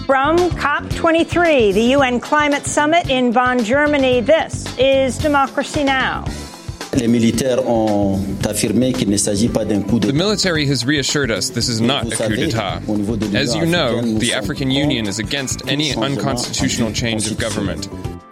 From COP23, the UN Climate Summit in Bonn, Germany, this is Democracy Now! The military has reassured us this is not a coup d'etat. As you know, the African Union is against any unconstitutional change of government.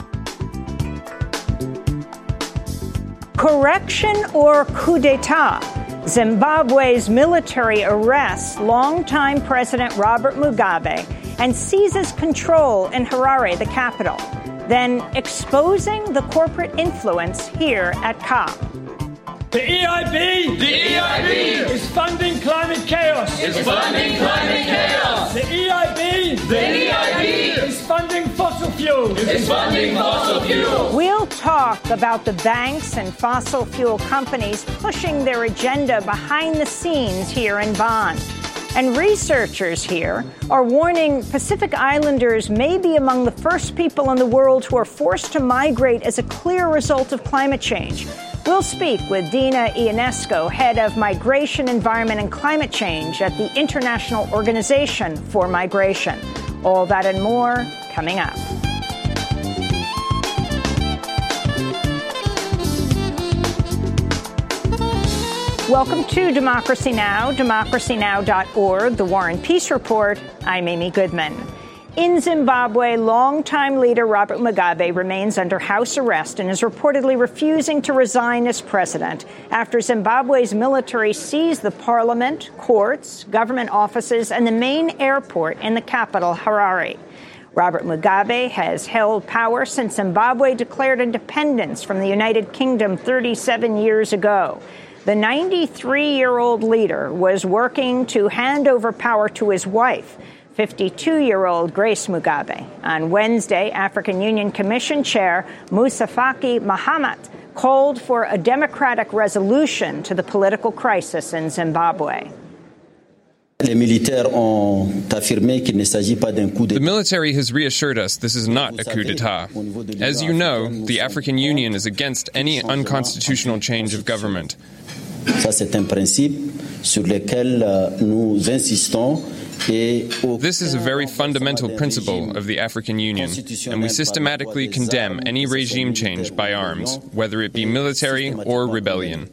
Correction or coup d'etat? Zimbabwe's military arrests longtime President Robert Mugabe and seizes control in Harare, the capital, then exposing the corporate influence here at COP. The EIB is funding climate chaos. The EIB is funding fossil fuels. We'll talk about the banks and fossil fuel companies pushing their agenda behind the scenes here in Bonn. And researchers here are warning Pacific Islanders may be among the first people in the world who are forced to migrate as a clear result of climate change. We'll speak with Dina Ionesco, head of Migration, Environment and Climate Change at the International Organization for Migration. All that and more coming up. Welcome to Democracy Now!, democracynow.org, The War and Peace Report. I'm Amy Goodman. In Zimbabwe, longtime leader Robert Mugabe remains under house arrest and is reportedly refusing to resign as president after Zimbabwe's military seized the parliament, courts, government offices, and the main airport in the capital, Harare. Robert Mugabe has held power since Zimbabwe declared independence from the United Kingdom 37 years ago. The 93-year-old leader was working to hand over power to his wife, 52-year-old Grace Mugabe. On Wednesday, African Union Commission Chair Moussa Faki Mahamat called for a democratic resolution to the political crisis in Zimbabwe. The military has reassured us this is not a coup d'etat. As you know, the African Union is against any unconstitutional change of government. This is a very fundamental principle of the African Union, and we systematically condemn any regime change by arms, whether it be military or rebellion.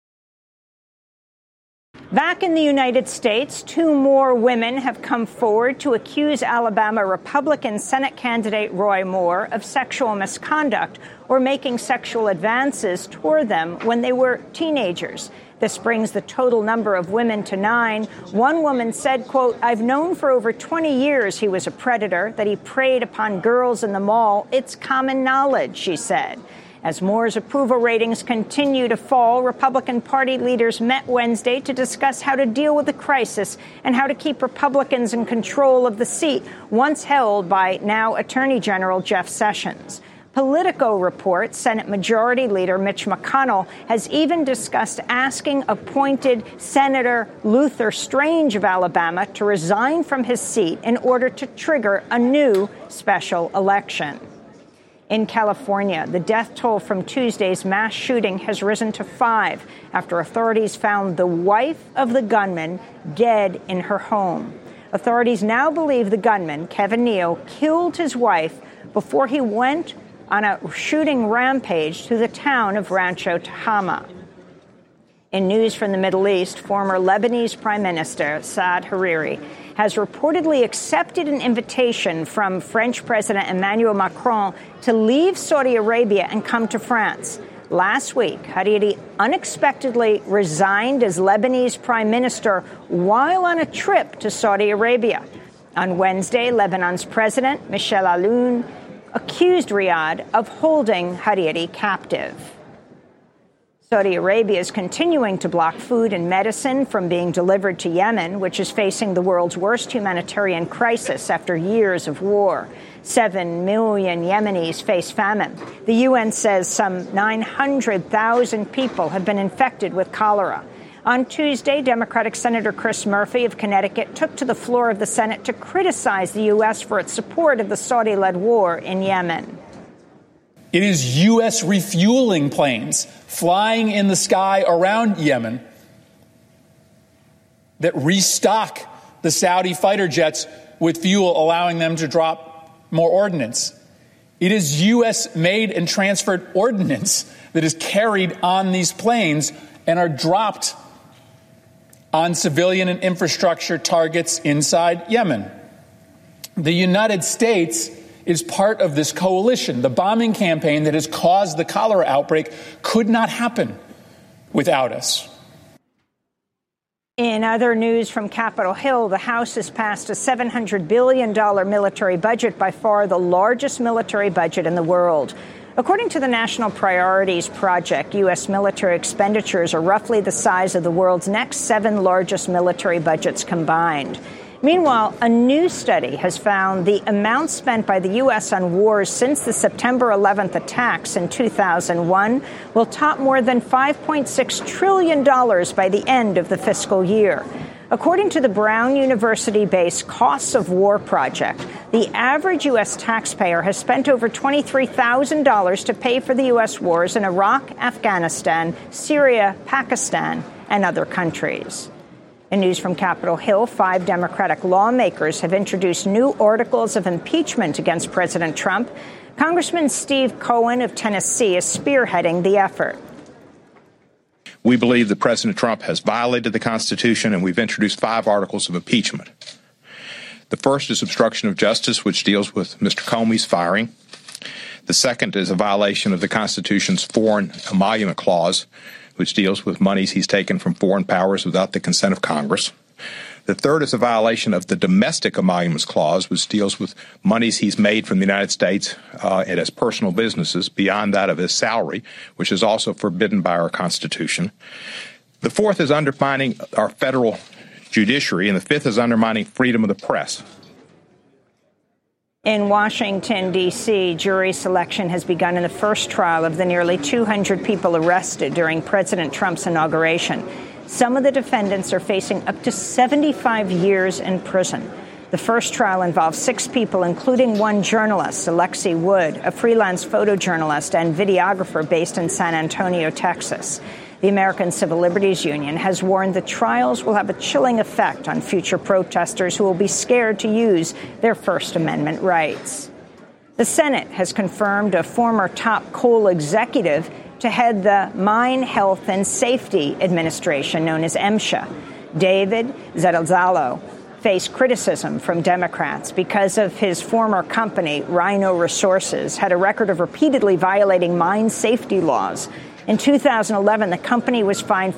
Back in the United States, 2 more women have come forward to accuse Alabama Republican Senate candidate Roy Moore of sexual misconduct or making sexual advances toward them when they were teenagers. This brings the total number of women to 9. One woman said, quote, "I've known for over 20 years he was a predator, that he preyed upon girls in the mall. It's common knowledge," she said. As Moore's approval ratings continue to fall, Republican Party leaders met Wednesday to discuss how to deal with the crisis and how to keep Republicans in control of the seat once held by now Attorney General Jeff Sessions. Politico reports Senate Majority Leader Mitch McConnell has even discussed asking appointed Senator Luther Strange of Alabama to resign from his seat in order to trigger a new special election. In California, the death toll from Tuesday's mass shooting has risen to 5 after authorities found the wife of the gunman dead in her home. Authorities now believe the gunman, Kevin Neal, killed his wife before he went on a shooting rampage through the town of Rancho Tehama. In news from the Middle East, former Lebanese Prime Minister Saad Hariri has reportedly accepted an invitation from French President Emmanuel Macron to leave Saudi Arabia and come to France. Last week, Hariri unexpectedly resigned as Lebanese Prime Minister while on a trip to Saudi Arabia. On Wednesday, Lebanon's President, Michel Aoun, accused Riyadh of holding Hariri captive. Saudi Arabia is continuing to block food and medicine from being delivered to Yemen, which is facing the world's worst humanitarian crisis after years of war. 7 million Yemenis face famine. The UN says some 900,000 people have been infected with cholera. On Tuesday, Democratic Senator Chris Murphy of Connecticut took to the floor of the Senate to criticize the U.S. for its support of the Saudi-led war in Yemen. It is U.S. refueling planes flying in the sky around Yemen that restock the Saudi fighter jets with fuel, allowing them to drop more ordnance. It is U.S.-made and transferred ordnance that is carried on these planes and are dropped on civilian and infrastructure targets inside Yemen. The United States is part of this coalition. The bombing campaign that has caused the cholera outbreak could not happen without us. In other news from Capitol Hill, the House has passed a $700 billion military budget, by far the largest military budget in the world. According to the National Priorities Project, U.S. military expenditures are roughly the size of the world's next 7 largest military budgets combined. Meanwhile, a new study has found the amount spent by the U.S. on wars since the September 11th attacks in 2001 will top more than $5.6 trillion by the end of the fiscal year. According to the Brown University-based Costs of War project, the average U.S. taxpayer has spent over $23,000 to pay for the U.S. wars in Iraq, Afghanistan, Syria, Pakistan, and other countries. In news from Capitol Hill, 5 Democratic lawmakers have introduced new articles of impeachment against President Trump. Congressman Steve Cohen of Tennessee is spearheading the effort. We believe that President Trump has violated the Constitution, and we've introduced 5 articles of impeachment. The first is obstruction of justice, which deals with Mr. Comey's firing. The second is a violation of the Constitution's Foreign Emolument Clause, which deals with monies he's taken from foreign powers without the consent of Congress. The third is a violation of the Domestic Emoluments Clause, which deals with monies he's made from the United States and as personal businesses beyond that of his salary, which is also forbidden by our Constitution. The fourth is undermining our federal judiciary, and the fifth is undermining freedom of the press. In Washington, D.C., jury selection has begun in the first trial of the nearly 200 people arrested during President Trump's inauguration. Some of the defendants are facing up to 75 years in prison. The first trial involves 6 people, including one journalist, Alexei Wood, a freelance photojournalist and videographer based in San Antonio, Texas. The American Civil Liberties Union has warned the trials will have a chilling effect on future protesters who will be scared to use their First Amendment rights. The Senate has confirmed a former top coal executive to head the Mine Health and Safety Administration, known as MSHA. David Zedalzalo faced criticism from Democrats because of his former company, Rhino Resources, had a record of repeatedly violating mine safety laws. In 2011, the company was fined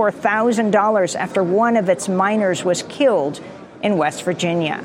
$44,000 after one of its miners was killed in West Virginia.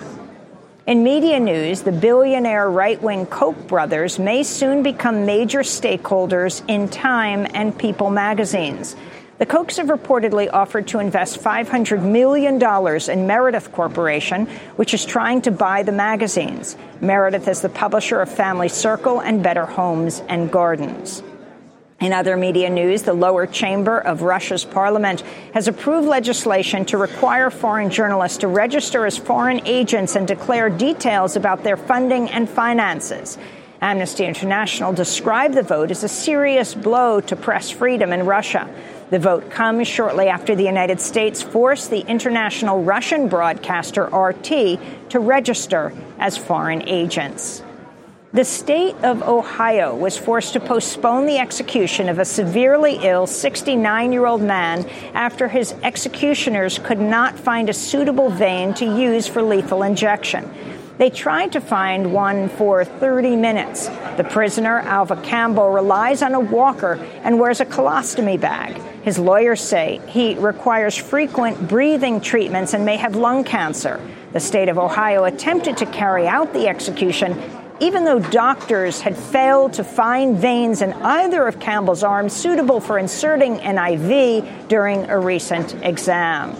In media news, the billionaire right-wing Koch brothers may soon become major stakeholders in Time and People magazines. The Kochs have reportedly offered to invest $500 million in Meredith Corporation, which is trying to buy the magazines. Meredith is the publisher of Family Circle and Better Homes and Gardens. In other media news, the lower chamber of Russia's parliament has approved legislation to require foreign journalists to register as foreign agents and declare details about their funding and finances. Amnesty International described the vote as a serious blow to press freedom in Russia. The vote comes shortly after the United States forced the international Russian broadcaster RT to register as foreign agents. The state of Ohio was forced to postpone the execution of a severely ill 69-year-old man after his executioners could not find a suitable vein to use for lethal injection. They tried to find one for 30 minutes. The prisoner, Alva Campbell, relies on a walker and wears a colostomy bag. His lawyers say he requires frequent breathing treatments and may have lung cancer. The state of Ohio attempted to carry out the execution even though doctors had failed to find veins in either of Campbell's arms suitable for inserting an IV during a recent exam.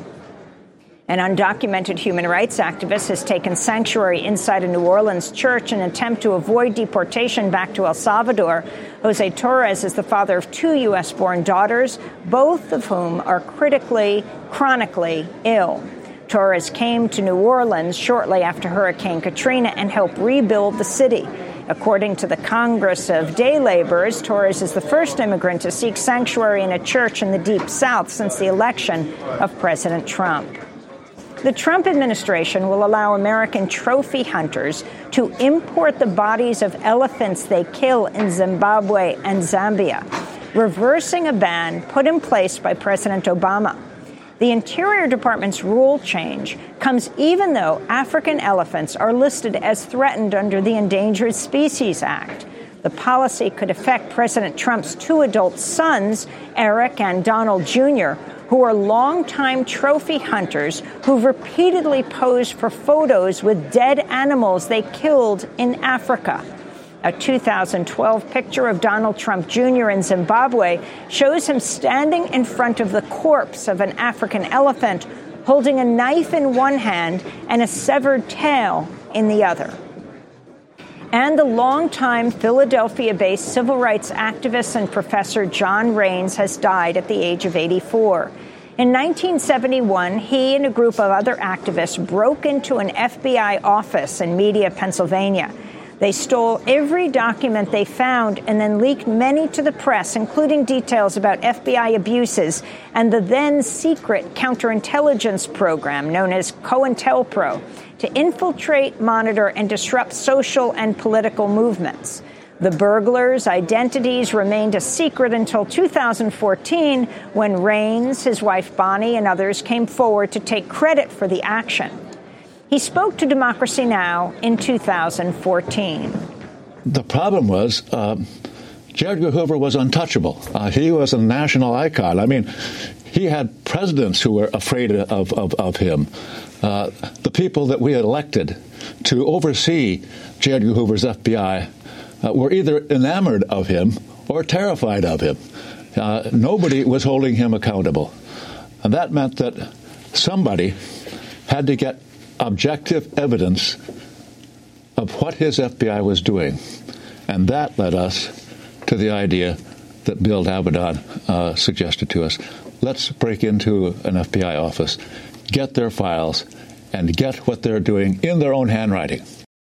An undocumented human rights activist has taken sanctuary inside a New Orleans church in an attempt to avoid deportation back to El Salvador. Jose Torres is the father of 2 U.S.-born daughters, both of whom are chronically ill. Torres came to New Orleans shortly after Hurricane Katrina and helped rebuild the city. According to the Congress of Day Laborers, Torres is the first immigrant to seek sanctuary in a church in the Deep South since the election of President Trump. The Trump administration will allow American trophy hunters to import the bodies of elephants they kill in Zimbabwe and Zambia, reversing a ban put in place by President Obama. The Interior Department's rule change comes even though African elephants are listed as threatened under the Endangered Species Act. The policy could affect President Trump's two adult sons, Eric and Donald Jr., who are longtime trophy hunters who've repeatedly posed for photos with dead animals they killed in Africa. A 2012 picture of Donald Trump Jr. in Zimbabwe shows him standing in front of the corpse of an African elephant, holding a knife in one hand and a severed tail in the other. And the longtime Philadelphia-based civil rights activist and professor John Raines has died at the age of 84. In 1971, he and a group of other activists broke into an FBI office in Media, Pennsylvania. They stole every document they found and then leaked many to the press, including details about FBI abuses and the then-secret counterintelligence program known as COINTELPRO to infiltrate, monitor, and disrupt social and political movements. The burglars' identities remained a secret until 2014, when Raines, his wife Bonnie, and others came forward to take credit for the action. He spoke to Democracy Now! In 2014. The problem was J. Edgar Hoover was untouchable. He was a national icon. I mean, he had presidents who were afraid of him. The people that we elected to oversee J. Edgar Hoover's FBI were either enamored of him or terrified of him. Nobody was holding him accountable. And that meant that somebody had to get objective evidence of what his FBI was doing. And that led us to the idea that Bill Avedon suggested to us. Let's break into an FBI office, get their files, and get what they're doing in their own handwriting.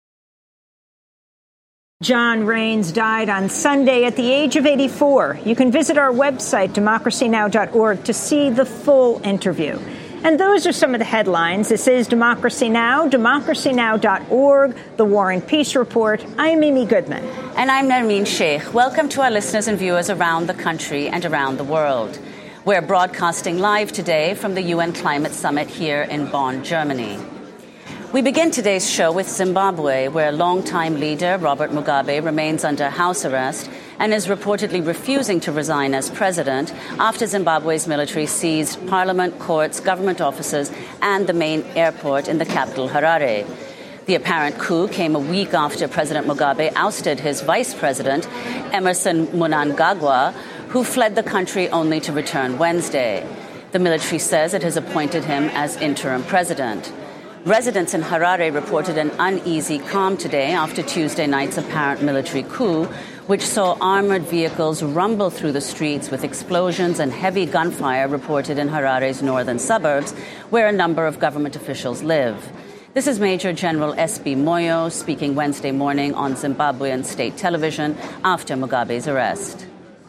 John Raines died on Sunday at the age of 84. You can visit our website, democracynow.org, to see the full interview. And those are some of the headlines. This is Democracy Now!, democracynow.org, The War and Peace Report. I'm Mimi Goodman. And I'm Nermeen Sheikh. Welcome to our listeners and viewers around the country and around the world. We're broadcasting live today from the UN Climate Summit here in Bonn, Germany. We begin today's show with Zimbabwe, where longtime leader Robert Mugabe remains under house arrest and is reportedly refusing to resign as president after Zimbabwe's military seized parliament, courts, government offices, and the main airport in the capital, Harare. The apparent coup came a week after President Mugabe ousted his vice president, Emmerson Mnangagwa, who fled the country only to return Wednesday. The military says it has appointed him as interim president. Residents in Harare reported an uneasy calm today after Tuesday night's apparent military coup, which saw armored vehicles rumble through the streets with explosions and heavy gunfire reported in Harare's northern suburbs, where a number of government officials live. This is Major General S.B. Moyo speaking Wednesday morning on Zimbabwean state television after Mugabe's arrest.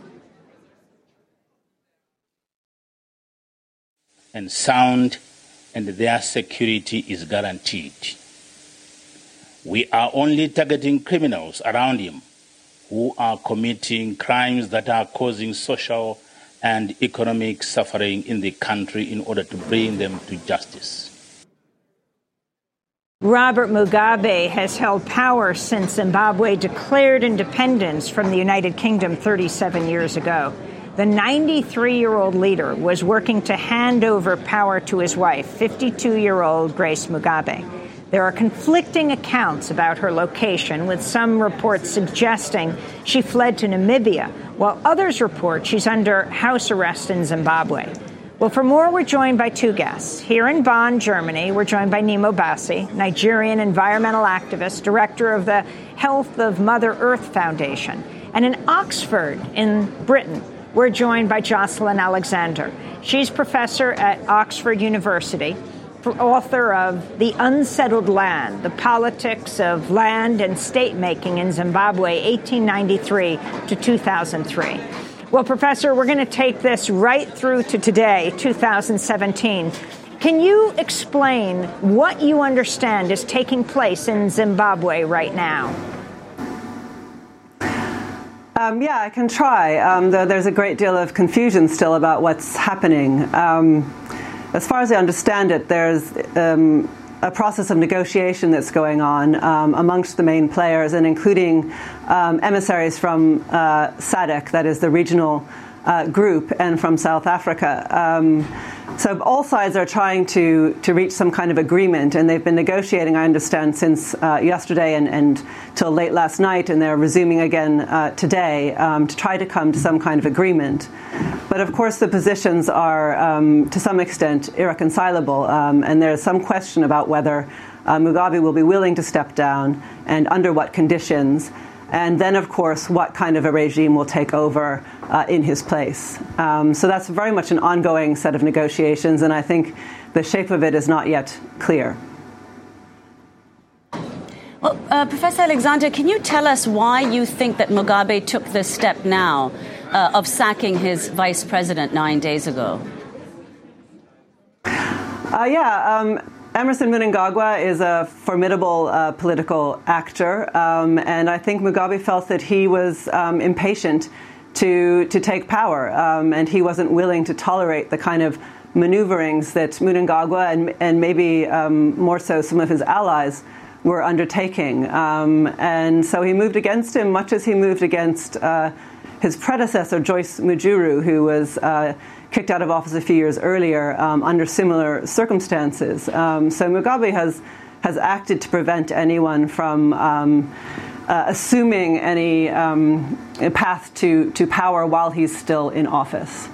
And sound, and their security is guaranteed. We are only targeting criminals around him who are committing crimes that are causing social and economic suffering in the country in order to bring them to justice. Robert Mugabe has held power since Zimbabwe declared independence from the United Kingdom 37 years ago. The 93-year-old leader was working to hand over power to his wife, 52-year-old Grace Mugabe. There are conflicting accounts about her location, with some reports suggesting she fled to Namibia, while others report she's under house arrest in Zimbabwe. Well, for more, we're joined by two guests. Here in Bonn, Germany, we're joined by Nemo Bassi, Nigerian environmental activist, director of the Health of Mother Earth Foundation. And in Oxford, in Britain, we're joined by Jocelyn Alexander. She's professor at Oxford University, author of The Unsettled Land, The Politics of Land and State-Making in Zimbabwe, 1893 to 2003. Well, Professor, we're going to take this right through to today, 2017. Can you explain what you understand is taking place in Zimbabwe right now? Yeah, I can try, though there's a great deal of confusion still about what's happening. As far as I understand it, there's a process of negotiation that's going on amongst the main players, and including emissaries from SADC, that is the regional group, and from South Africa. So all sides are trying to reach some kind of agreement, and they've been negotiating, I understand, since yesterday and till late last night, and they're resuming again today to try to come to some kind of agreement. But of course the positions are to some extent irreconcilable, and there's some question about whether Mugabe will be willing to step down and under what conditions. And then, of course, what kind of a regime will take over in his place. So that's very much an ongoing set of negotiations, and I think the shape of it is not yet clear. Well, Professor Alexander, can you tell us why you think that Mugabe took this step now of sacking his vice president 9 days ago? Emmerson Mnangagwa is a formidable political actor, and I think Mugabe felt that he was impatient to take power, and he wasn't willing to tolerate the kind of maneuverings that Mnangagwa and maybe more so some of his allies were undertaking. And so he moved against him, much as he moved against his predecessor, Joyce Mujuru, who was kicked out of office a few years earlier under similar circumstances. So Mugabe has acted to prevent anyone from assuming any path to power while he's still in office.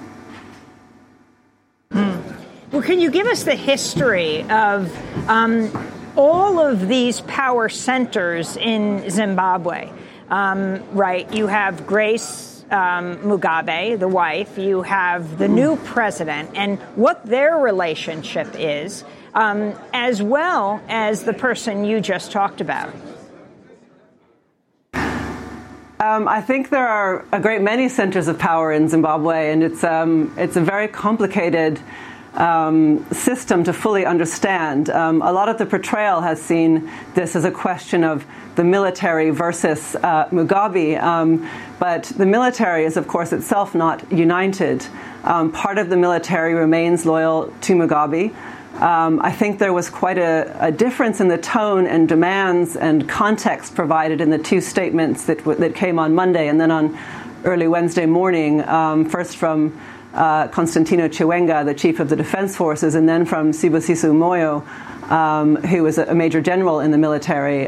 Well, can you give us the history of all of these power centers in Zimbabwe? Right, you have Grace Mugabe, the wife, you have the new president, and what their relationship is, as well as the person you just talked about. I think there are a great many centers of power in Zimbabwe, and it's a very complicated system to fully understand. A lot of the portrayal has seen this as a question of the military versus Mugabe, but the military is, of course, itself not united. Part of the military remains loyal to Mugabe. I think there was quite a difference in the tone and demands and context provided in the two statements that came on Monday and then on early Wednesday morning, first from Constantino Chiwenga, the chief of the Defense Forces, and then from Sibusiso Moyo, who was a major general in the military.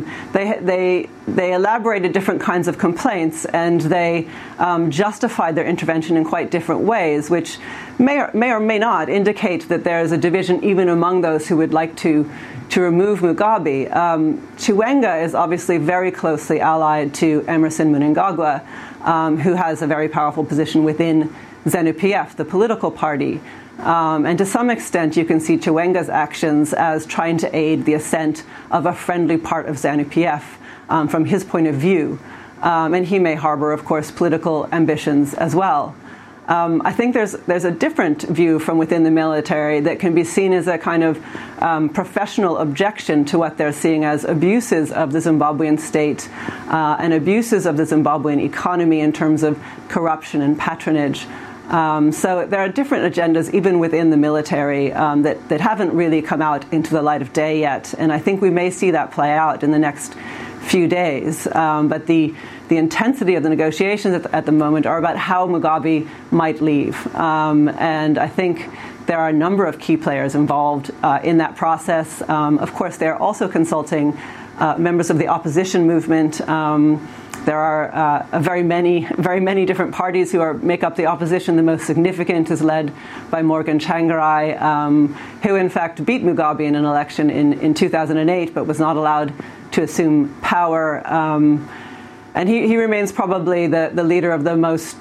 They elaborated different kinds of complaints, and they justified their intervention in quite different ways, which may or may not indicate that there is a division even among those who would like to remove Mugabe. Chiwenga is obviously very closely allied to Emmerson Mnangagwa, who has a very powerful position within ZANU-PF, the political party. And to some extent, you can see Chiwenga's actions as trying to aid the ascent of a friendly part of ZANU-PF from his point of view. And he may harbor, of course, political ambitions as well. I think there's a different view from within the military that can be seen as a kind of professional objection to what they're seeing as abuses of the Zimbabwean state and abuses of the Zimbabwean economy in terms of corruption and patronage. So there are different agendas even within the military that haven't really come out into the light of day yet. And I think we may see that play out in the next few days. But the intensity of the negotiations at the moment are about how Mugabe might leave. And I think there are a number of key players involved in that process. Of course, they're also consulting members of the opposition movement. There are very many different parties who make up the opposition. The most significant is led by Morgan Tsvangirai, who in fact beat Mugabe in an election in 2008, but was not allowed to assume power. And he remains probably the leader of the most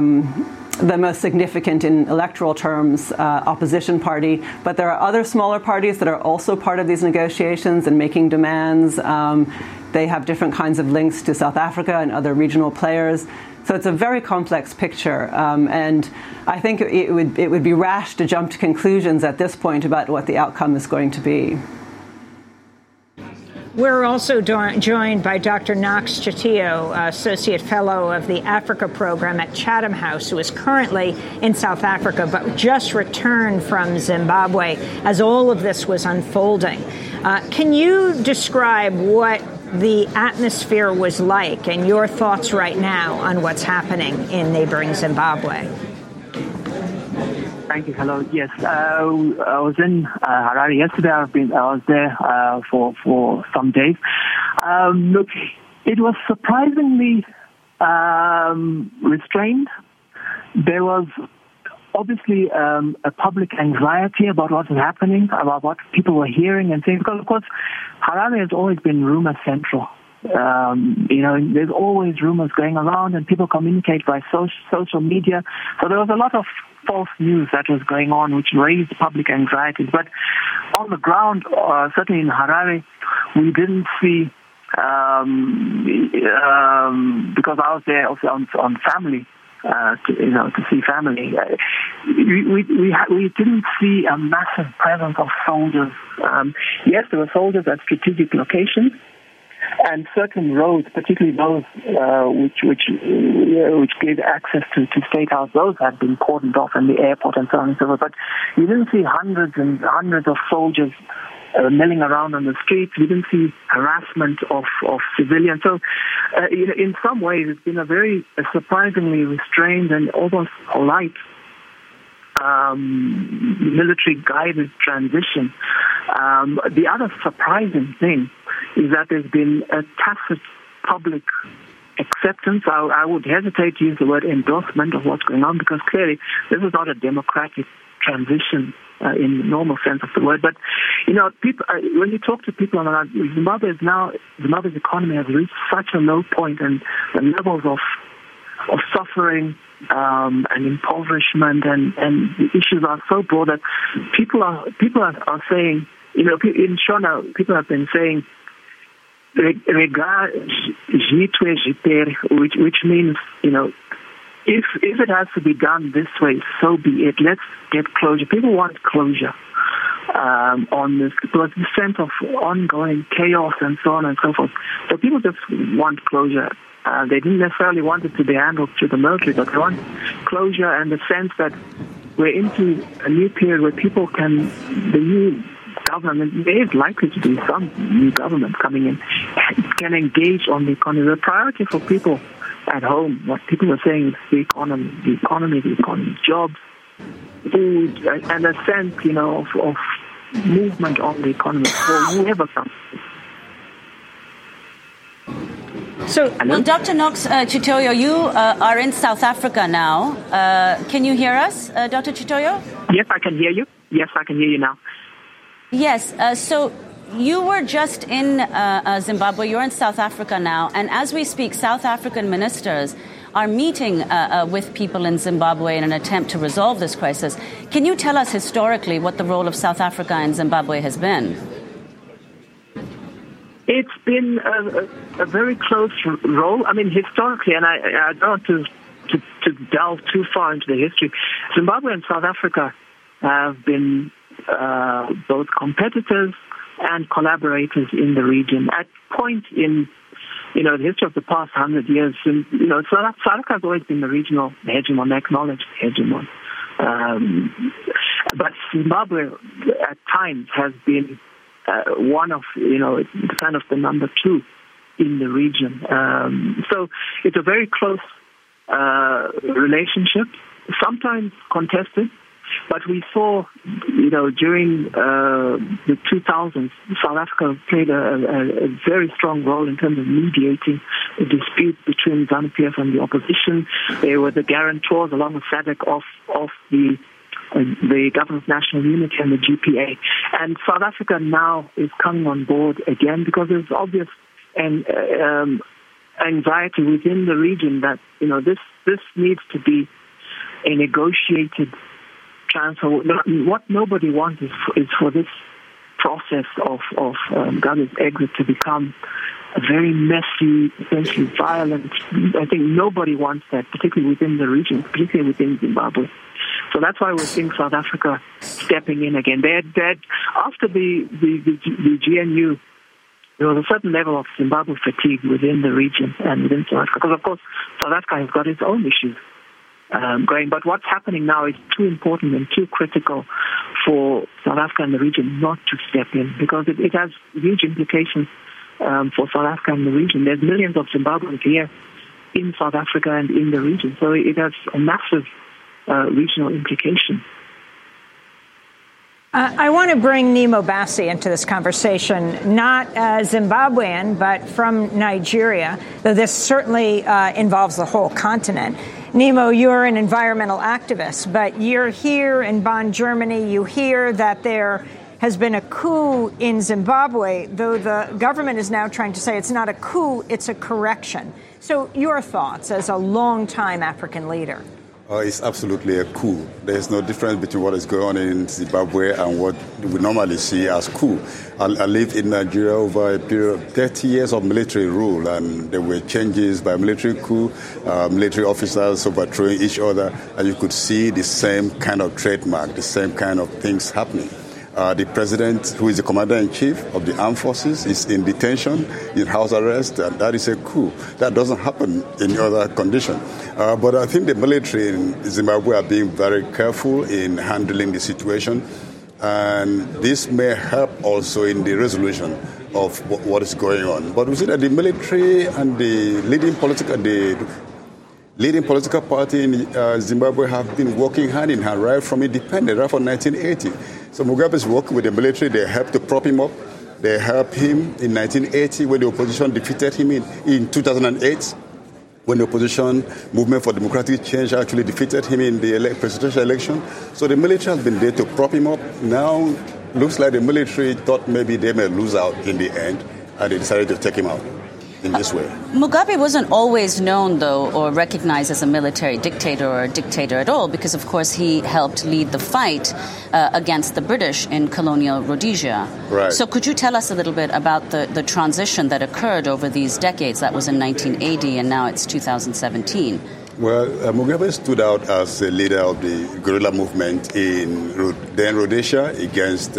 significant in electoral terms opposition party. But there are other smaller parties that are also part of these negotiations and making demands. They have different kinds of links to South Africa and other regional players. So it's a very complex picture, and I think it would be rash to jump to conclusions at this point about what the outcome is going to be. We're also joined by Dr. Knox Chitiyo, Associate Fellow of the Africa Program at Chatham House, who is currently in South Africa but just returned from Zimbabwe as all of this was unfolding. Can you describe what the atmosphere was like and your thoughts right now on what's happening in neighboring Zimbabwe? Thank you. Hello. Yes, I was in Harare yesterday. I was there for some days. Look, it was surprisingly restrained. There was obviously a public anxiety about what was happening, about what people were hearing and saying, because of course Harare has always been rumor central. There's always rumors going around and people communicate by social media. So there was a lot of false news that was going on, which raised public anxieties. But on the ground, certainly in Harare, we didn't see, because I was there also on family, to see family. We didn't see a massive presence of soldiers. Yes, there were soldiers at strategic locations, and certain roads, particularly those which gave access to State House, those had been cordoned off, and the airport and so on and so forth. But you didn't see hundreds and hundreds of soldiers milling around on the streets. We didn't see harassment of civilians. So, in some ways, it's been a very surprisingly restrained and almost polite military-guided transition. The other surprising thing is that there's been a tacit public acceptance. I would hesitate to use the word endorsement of what's going on, because clearly this is not a democratic transition in the normal sense of the word. But, people, when you talk to people around, Zimbabwe's economy has reached such a low point, and the levels of suffering and impoverishment and the issues are so broad that people are saying, in Shona, people have been saying, which means, if it has to be done this way, so be it. Let's get closure. People want closure on this, because the sense of ongoing chaos and so on and so forth. So people just want closure. They didn't necessarily want it to be handled through the military, but they want closure and the sense that we're into a new period where people the new government, there is likely to be some new government coming in, can engage on the economy. The priority for people at home, what people are saying is the economy, jobs, food, and a sense, of movement on the economy for whoever comes. So, well, Dr. Knox Chitiyo, you are in South Africa now. Can you hear us, Dr. Chitiyo? Yes, I can hear you. Yes, I can hear you now. Yes. So you were just in Zimbabwe. You're in South Africa now. And as we speak, South African ministers are meeting with people in Zimbabwe in an attempt to resolve this crisis. Can you tell us historically what the role of South Africa and Zimbabwe has been? It's been a very close role. I mean, historically, and I don't want to delve too far into the history, Zimbabwe and South Africa have been both competitors and collaborators in the region. At point in the history of the past 100 years, South Africa has always been the regional hegemon, acknowledged hegemon. But Zimbabwe at times has been one of, kind of the number two in the region. So it's a very close relationship, sometimes contested, but we saw, during the 2000s, South Africa played a very strong role in terms of mediating the dispute between ZANU-PF and the opposition. They were the guarantors, along with SADC, of the Government of National Unity and the GPA. And South Africa now is coming on board again because there's obvious anxiety within the region that, this needs to be a negotiated transfer. What nobody wants is for this process of Mugabe's exit to become a very messy, essentially violent. I think nobody wants that, particularly within the region, particularly within Zimbabwe. So that's why we're seeing South Africa stepping in again. They had after the GNU, there was a certain level of Zimbabwe fatigue within the region and within South Africa, because of course South Africa has got its own issues going. But what's happening now is too important and too critical for South Africa and the region not to step in, because it has huge implications for South Africa and the region. There's millions of Zimbabweans here in South Africa and in the region, so it has a massive regional implication. I want to bring Nemo Bassi into this conversation, not Zimbabwean, but from Nigeria, though this certainly involves the whole continent. Nemo, you're an environmental activist, but you're here in Bonn, Germany. You hear that there has been a coup in Zimbabwe, though the government is now trying to say it's not a coup, it's a correction. So your thoughts as a longtime African leader? It's absolutely a coup. There's no difference between what is going on in Zimbabwe and what we normally see as coup. I lived in Nigeria over a period of 30 years of military rule, and there were changes by military coup, military officers overthrowing each other, and you could see the same kind of trademark, the same kind of things happening. The president, who is the commander-in-chief of the armed forces, is in detention, in house arrest, and that is a coup. That doesn't happen in other conditions. But I think the military in Zimbabwe are being very careful in handling the situation, and this may help also in the resolution of what is going on. But we see that the military and the leading political party in Zimbabwe have been working hand in hand right from independence, right from 1980. So Mugabe is working with the military. They helped to prop him up. They helped him in 1980 when the opposition defeated him in 2008, when the opposition movement for democratic change actually defeated him in the presidential election. So the military has been there to prop him up. Now looks like the military thought maybe they may lose out in the end, and they decided to take him out in this way. Mugabe wasn't always known, though, or recognized as a military dictator or a dictator at all, because, of course, he helped lead the fight against the British in colonial Rhodesia. Right. So could you tell us a little bit about the transition that occurred over these decades? That was in 1980, and now it's 2017. Well, Mugabe stood out as a leader of the guerrilla movement in then Rhodesia against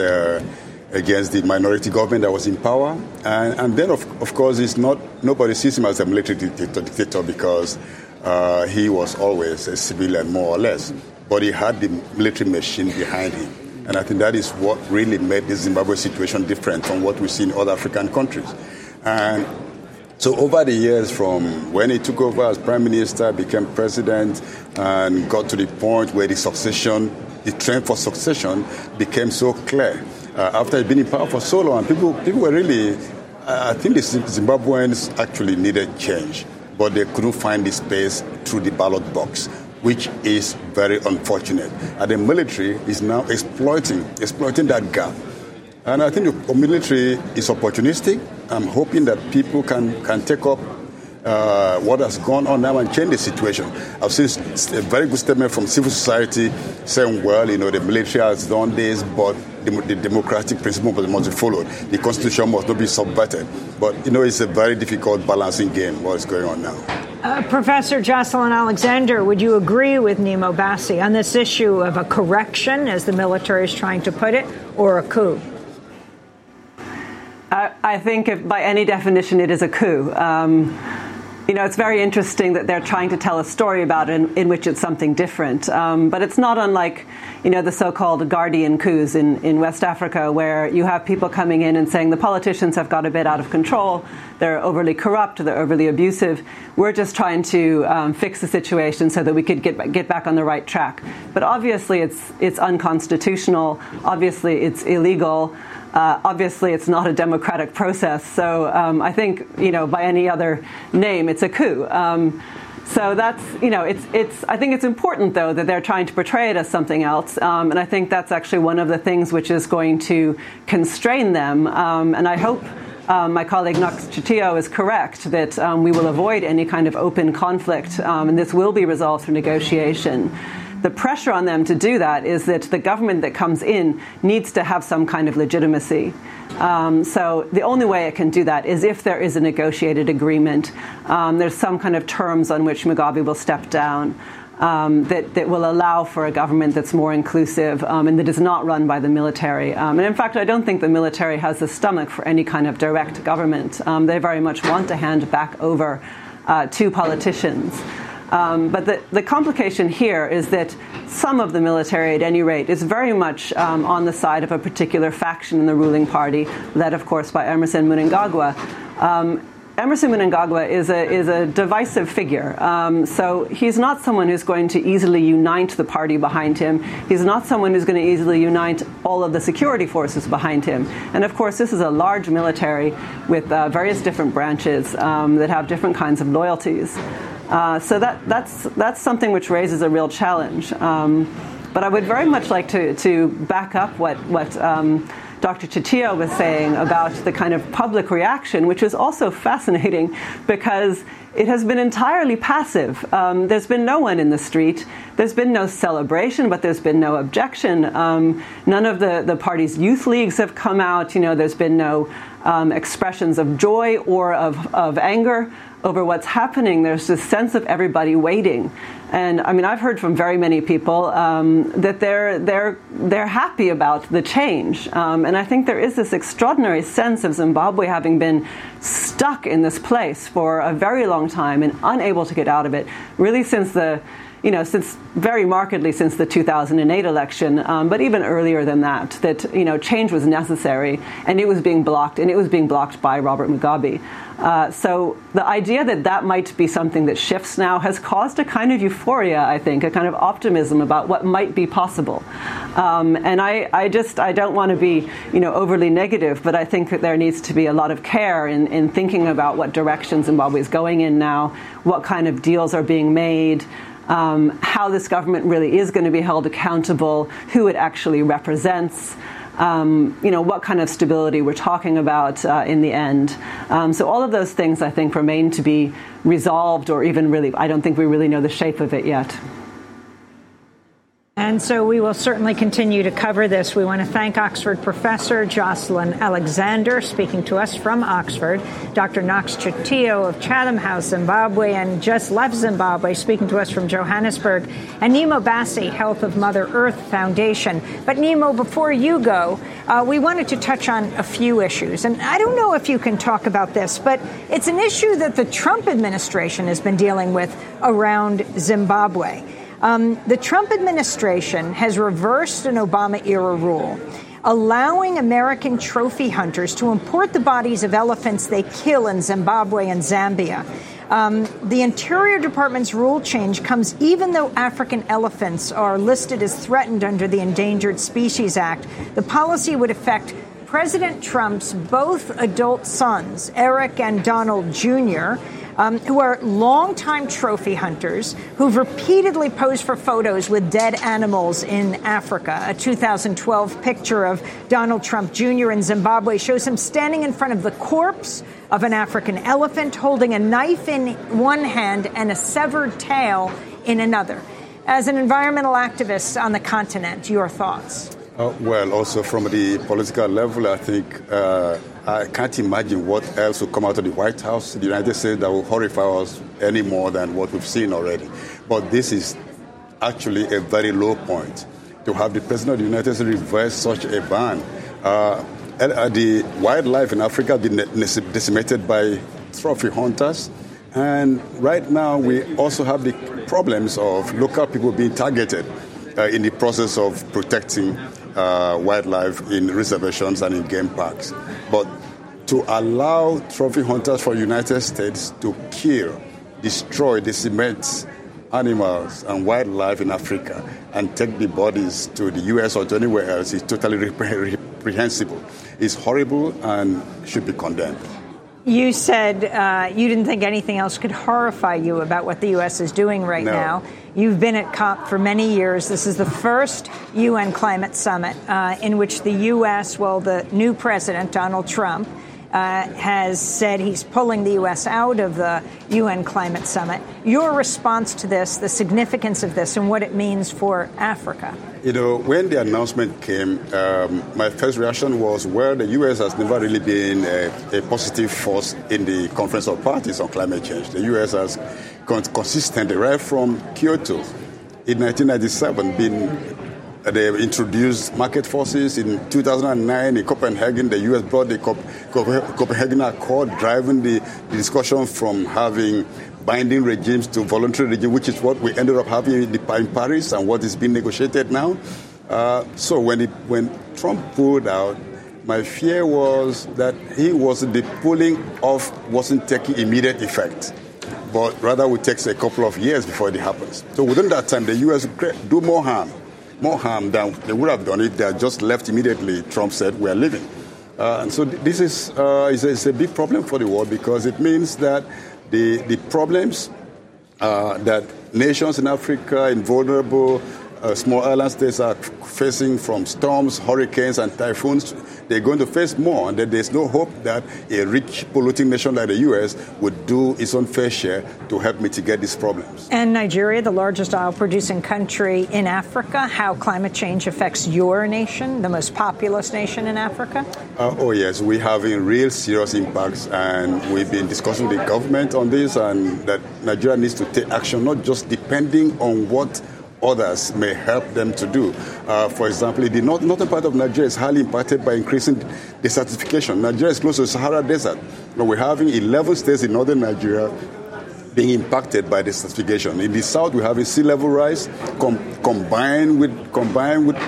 the minority government that was in power. And then, of course, nobody sees him as a military dictator because he was always a civilian, more or less. But he had the military machine behind him. And I think that is what really made the Zimbabwe situation different from what we see in other African countries. And so over the years, from when he took over as prime minister, became president, and got to the point where the trend for succession became so clear. After he'd been in power for so long, people were really, I think the Zimbabweans actually needed change, but they couldn't find the space through the ballot box, which is very unfortunate. And the military is now exploiting that gap. And I think the military is opportunistic. I'm hoping that people can take up what has gone on now and change the situation. I've seen a very good statement from civil society saying, well, the military has done this, but the democratic principle must be followed. The constitution must not be subverted. But, it's a very difficult balancing game, what is going on now. Professor Jocelyn Alexander, would you agree with Nemo Bassi on this issue of a correction, as the military is trying to put it, or a coup? I think by any definition it is a coup. It's very interesting that they're trying to tell a story about it in which it's something different. But it's not unlike, the so-called guardian coups in West Africa, where you have people coming in and saying the politicians have got a bit out of control, they're overly corrupt, they're overly abusive. We're just trying to fix the situation so that we could get back on the right track. But obviously it's unconstitutional. Obviously it's illegal. Obviously, it's not a democratic process. So I think, by any other name, it's a coup. So that's, I think it's important, though, that they're trying to portray it as something else. And I think that's actually one of the things which is going to constrain them. And I hope my colleague Knox Chitio is correct that we will avoid any kind of open conflict, and this will be resolved through negotiation. the pressure on them to do that is that the government that comes in needs to have some kind of legitimacy. So the only way it can do that is if there is a negotiated agreement. There's some kind of terms on which Mugabe will step down. That will allow for a government that's more inclusive and that is not run by the military. And in fact, I don't think the military has the stomach for any kind of direct government. They very much want to hand back over to politicians. But the complication here is that some of the military, at any rate, is very much on the side of a particular faction in the ruling party, led, of course, by Emmerson Mnangagwa. Emmerson Mnangagwa is a divisive figure. So he's not someone who's going to easily unite the party behind him. He's not someone who's going to easily unite all of the security forces behind him. And of course, this is a large military with various different branches that have different kinds of loyalties. So that's something which raises a real challenge. But I would very much like to back up what Dr. Chitillo was saying about the kind of public reaction, which is also fascinating because it has been entirely passive. There's been no one in the street. There's been no celebration, but there's been no objection. None of the party's youth leagues have come out. There's been no expressions of joy or of anger over what's happening. There's this sense of everybody waiting. And I mean, I've heard from very many people that they're happy about the change. And I think there is this extraordinary sense of Zimbabwe having been stuck in this place for a very long time and unable to get out of it, really since very markedly since the 2008 election, but even earlier than that, change was necessary and it was being blocked, and it was being blocked by Robert Mugabe. So the idea that might be something that shifts now has caused a kind of euphoria, I think, a kind of optimism about what might be possible. And I don't want to be, overly negative, but I think that there needs to be a lot of care in thinking about what direction Zimbabwe is going in now, what kind of deals are being made, how this government really is going to be held accountable, who it actually represents. What kind of stability we're talking about in the end. So all of those things, I think, remain to be resolved, or even really, I don't think we really know the shape of it yet. And so we will certainly continue to cover this. We want to thank Oxford professor Jocelyn Alexander, speaking to us from Oxford, Dr. Knox Chitillo of Chatham House, Zimbabwe, and just left Zimbabwe, speaking to us from Johannesburg, and Nemo Bassi, Health of Mother Earth Foundation. But Nemo, before you go, we wanted to touch on a few issues. And I don't know if you can talk about this, but it's an issue that the Trump administration has been dealing with around Zimbabwe. The Trump administration has reversed an Obama-era rule, allowing American trophy hunters to import the bodies of elephants they kill in Zimbabwe and Zambia. The Interior Department's rule change comes even though African elephants are listed as threatened under the Endangered Species Act. The policy would affect President Trump's both adult sons, Eric and Donald Jr., who are longtime trophy hunters who've repeatedly posed for photos with dead animals in Africa. A 2012 picture of Donald Trump Jr. in Zimbabwe shows him standing in front of the corpse of an African elephant, holding a knife in one hand and a severed tail in another. As an environmental activist on the continent, your thoughts? Well, also from the political level, I think I can't imagine what else will come out of the White House, the United States, that will horrify us any more than what we've seen already. But this is actually a very low point to have the President of the United States reverse such a ban. The wildlife in Africa has been decimated by trophy hunters. And right now, we also have the problems of local people being targeted in the process of protecting wildlife in reservations and in game parks. But to allow trophy hunters from the United States to kill, destroy, decimate animals and wildlife in Africa and take the bodies to the U.S. or to anywhere else is totally reprehensible. It's horrible and should be condemned. You said you didn't think anything else could horrify you about what the U.S. is doing right now. You've been at COP for many years. This is the first UN climate summit in which the U.S., the new president, Donald Trump, has said he's pulling the U.S. out of the UN Climate Summit. Your response to this, the significance of this, and what it means for Africa? You know, when the announcement came, my first reaction was, well, the U.S. has never really been a positive force in the Conference of Parties on climate change. The U.S. has consistently, right from Kyoto in 1997, they introduced market forces. In 2009, in Copenhagen, the U.S. brought the Copenhagen Accord, driving the discussion from having binding regimes to voluntary regime, which is what we ended up having in Paris and what is being negotiated now. So when Trump pulled out, my fear was that the pulling off wasn't taking immediate effect, but rather would take a couple of years before it happens. So within that time, the U.S. would do more harm than they would have done if they had just left immediately. Trump said, we're leaving. And so this is a big problem for the world, because it means that the problems that nations in Africa, in vulnerable small island states are facing from storms, hurricanes, and typhoons, they're going to face more. And that there's no hope that a rich, polluting nation like the U.S. would do its own fair share to help mitigate these problems. And Nigeria, the largest oil-producing country in Africa, how climate change affects your nation, the most populous nation in Africa? Oh, yes. We're having real serious impacts, and we've been discussing with the government on this, and that Nigeria needs to take action, not just depending on what others may help them to do. For example, the northern part of Nigeria is highly impacted by increasing desertification. Nigeria is close to the Sahara Desert. Now, we're having 11 states in northern Nigeria being impacted by desertification. In the south, we're having sea level rise combined with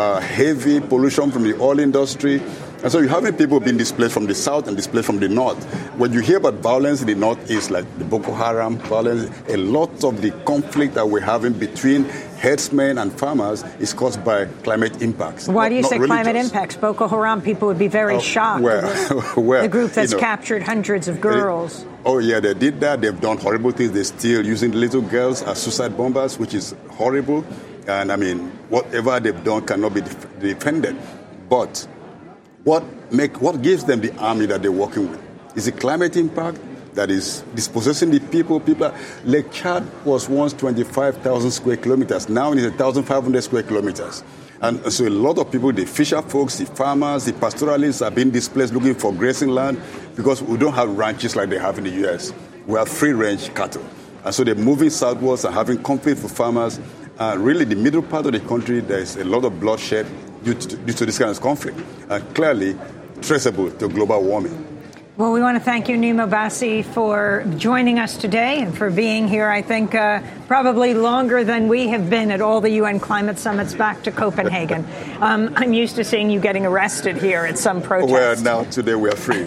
heavy pollution from the oil industry. And so you're having people being displaced from the south and displaced from the north. When you hear about violence in the northeast, like the Boko Haram violence, a lot of the conflict that we're having between herdsmen and farmers is caused by climate impacts. Why do you say climate impacts? Boko Haram, people would be very shocked. The group that's captured hundreds of girls. Oh, yeah, they did that. They've done horrible things. They're still using little girls as suicide bombers, which is horrible. And, I mean, whatever they've done cannot be defended. But what gives them the army that they're working with? Is the climate impact that is dispossessing the people. Lake Chad was once 25,000 square kilometers. Now it is 1,500 square kilometers. And so a lot of people, the fisher folks, the farmers, the pastoralists are being displaced looking for grazing land, because we don't have ranches like they have in the U.S. We have free-range cattle. And so they're moving southwards and having conflict with farmers. Really, the middle part of the country, there's a lot of bloodshed due to this kind of conflict, and clearly traceable to global warming. Well, we want to thank you, Nnimmo Bassey, for joining us today and for being here, I think, probably longer than we have been at all the UN climate summits back to Copenhagen. I'm used to seeing you getting arrested here at some protest. Well, now, today we are free.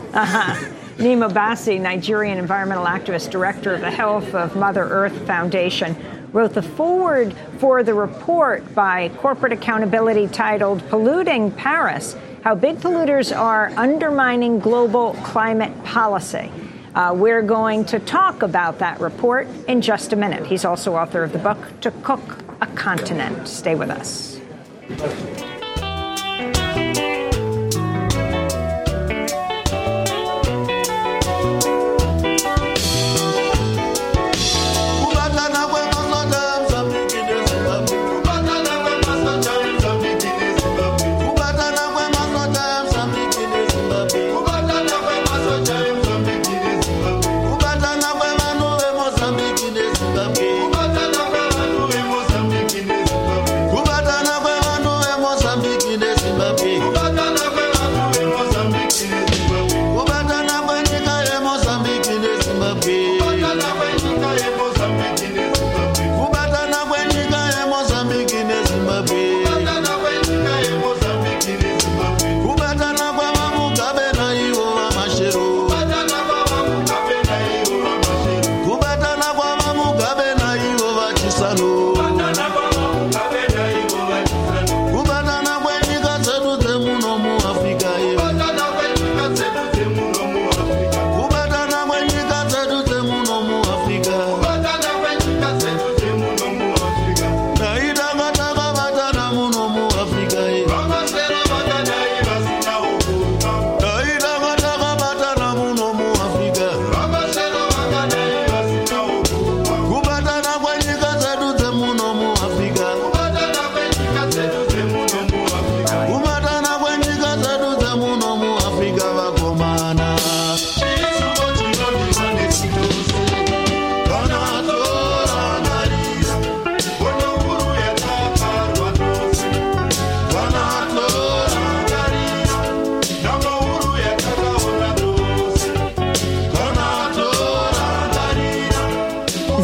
Nnimmo Bassey, Nigerian environmental activist, director of the Health of Mother Earth Foundation, wrote the foreword for the report by Corporate Accountability titled Polluting Paris: How Big Polluters Are Undermining Global Climate Policy. We're going to talk about that report in just a minute. He's also author of the book, To Cook a Continent. Stay with us.